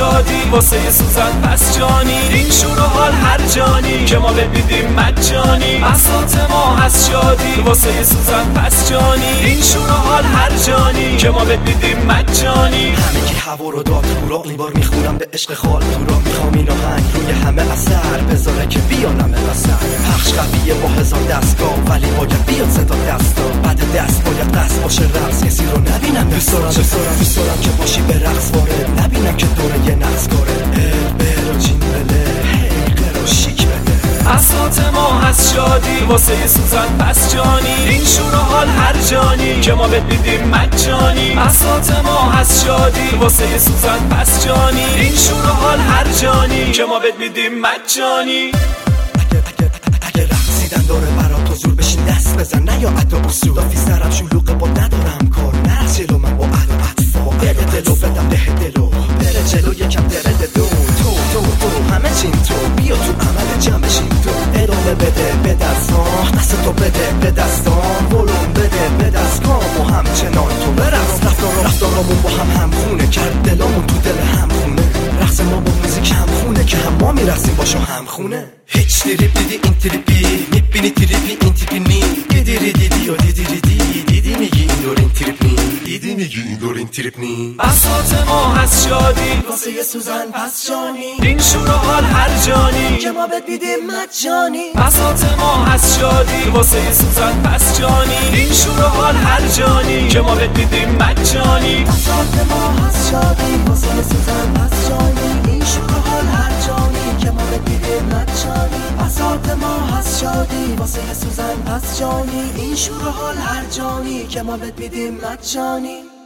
شادی واسه سوزن پس جانی، این شور و حال هر جانی که ما ببیدیم مجانی. بساط ما هست شادی واسه سوزن پس جانی، این شور و حال هر جانی که ما ببیدیم مجانی. همه کی هوا رو داد تو را بار میخونم به عشق خال تو را، میخوام این آهنگ روی همه اثر بذاره که بیانم وسط. پخش قویه با هزار دستگاه ولی باید بیاد صدا دستا، بعد دست باید قصد باشه رقص، کسی رو نبینم دوست دارم که باشی به رقص وارد، نبینم که دوره یه نقص کاره برو جین بله حقیقه رو شیک بده. بساط ما هست شادی واسه سوزن پس جانی، این شور و حال هر جانی که ما ببیدیم مجانی. بساط ما هست شادی واسه سوزن پس جانی، این شور و حال هر جانی که ما ببیدیم مجانی. اگه رقصیدن داره برا تو زور بشین دست بزن، نه یا عدا اصول دافی سرم شلوغه با ندارم کار، نه جلو من با عدو اطفا بره دلو بدم ده دلو بره جلو یکم درد دو تو همه چین تو بیا تو عمل جمع بشین تو ادامه بده به دستان، دست تو بده به دستان، ولوم بده به دستگام و همچنان تو برقص. رفتارامون با هم خونه کرد دلامون تو دل هم خونه، رقص ما با موزیک هم خونه که هم ما میرسیم باشو هم خونه. هیچ تریپ دیدی این تریپی میبینی تریپی این تریپی نی دیدی و دیدی میگی این دور این تریپ نی دیدی میگی این دور این تریپ نی. بساط ما هست شادی واسه یه سوزن پس جانی، این شور و حال هر جانی که ما بهت میدیم مجانی. بساط ما هست شادی واسه سوزن پس جانی، این شور و حال هر جانی که ما بهت میدیم مجانی. بساط ما هست شادی واسه سوزن پس جانی، این شور و حال هر جانی که ما بهت میدیم مجانی. بساط ما هست شادی واسه سوزن پس جانی، این شور و حال هر جانی که ما بهت میدیم مجانی.